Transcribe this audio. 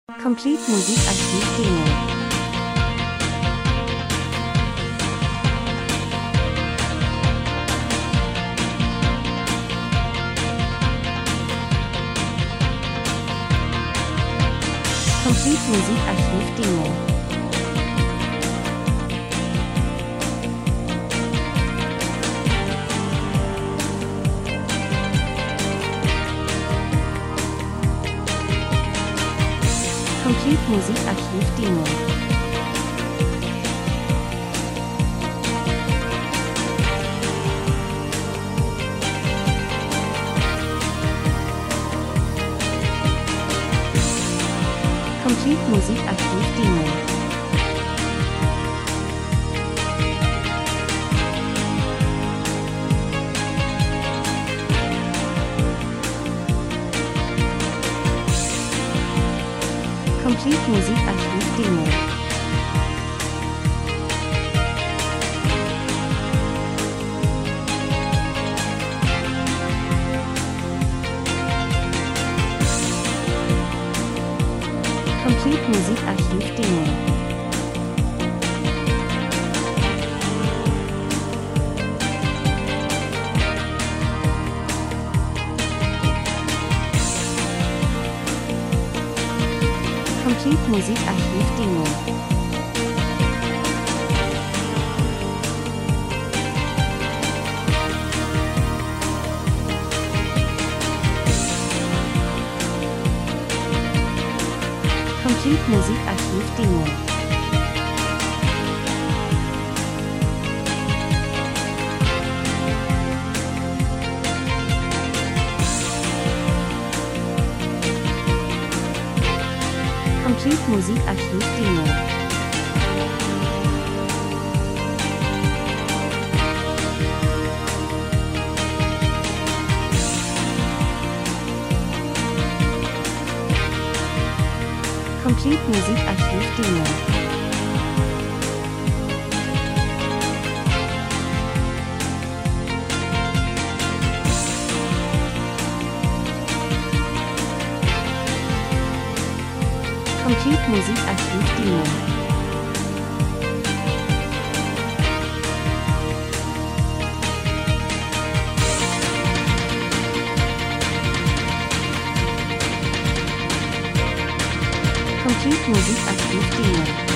Complete Musikarchiv Demo. Complete Musikarchiv Demo. Complete Musikarchiv Demo. Complete Musikarchiv Demo. Complete Musikarchiv Demo. Complete Musikarchiv Demo. Complete Musikarchiv Demo. Complete Musikarchiv Demo. Complete Musikarchiv Demo. Complete Musikarchiv Demo. Complete Musikarchiv Demo. Complete Musikarchiv Demo.